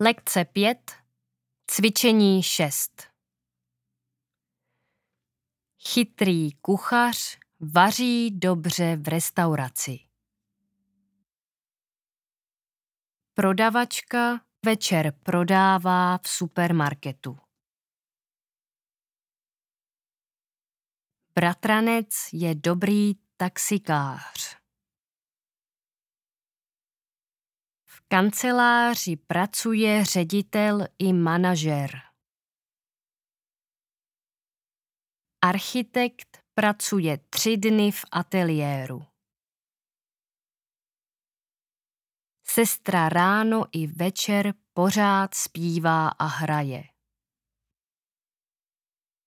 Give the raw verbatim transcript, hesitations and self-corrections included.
Lekce pět, cvičení šest. Chytrý kuchař vaří dobře v restauraci. Prodavačka večer prodává v supermarketu. Bratranec je dobrý taxikář. V kanceláři pracuje ředitel i manažer. Architekt pracuje tři dny v ateliéru. Sestra ráno i večer pořád zpívá a hraje.